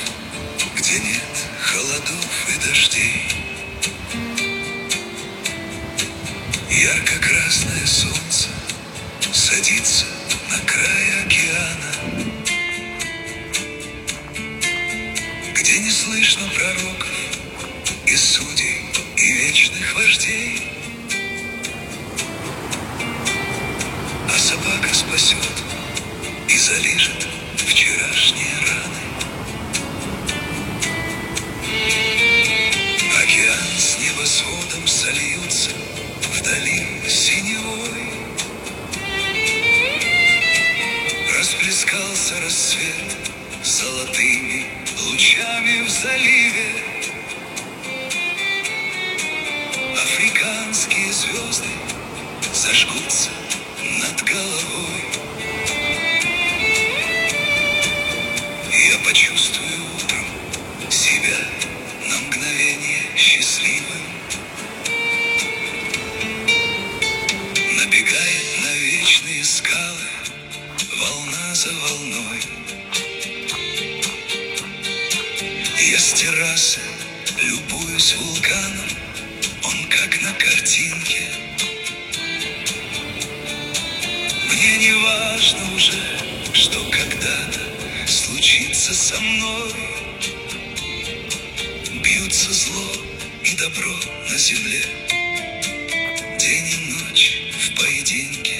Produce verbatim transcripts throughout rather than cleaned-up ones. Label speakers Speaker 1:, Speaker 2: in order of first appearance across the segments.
Speaker 1: где нет холодов и дождей. Ярко-красное солнце садится на край океана, где не слышно пророков и судей, и вечных вождей. А собака спасет и залижет вчерашние раны. Океан с небосводом сольются вдали синевой. Расплескался рассвет золотыми лучами в заливе. Африканские звезды зажгутся над головой. Я почувствую утром себя на мгновение счастливым. Набегает на вечные скалы волна за волной. Я с террасы любуюсь вулканом, он как на картинке. Мне не важно уже, что когда-то случится со мной. Бьются зло и добро на земле, день и ночь в поединке.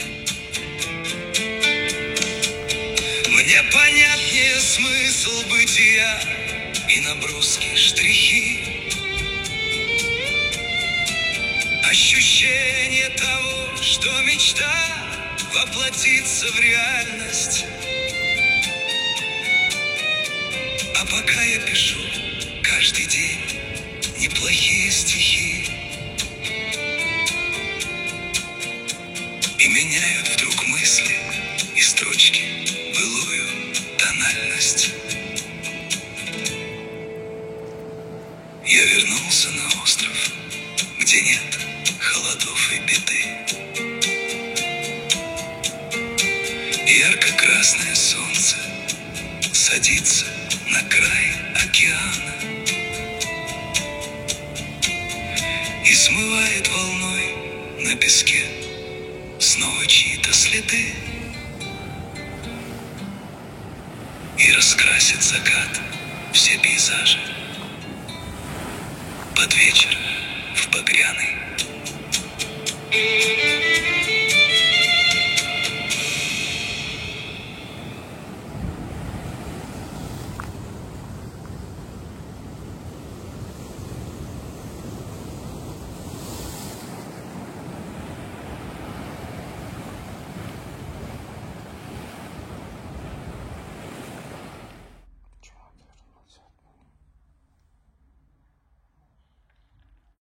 Speaker 1: Мне понятнее смысл бытия и наброски, штрихи. Ощущение того, что мечта воплотится в реальность. А пока я пишу каждый день неплохие стихи и меняют вдруг мысли и строчки былую тональность. Я вернулся на остров, где нет холодов и беды. Ярко-красное солнце садится на край океана и смывает волной на песке снова чьи-то следы. И раскрасит закат все пейзажи под вечер в багряный.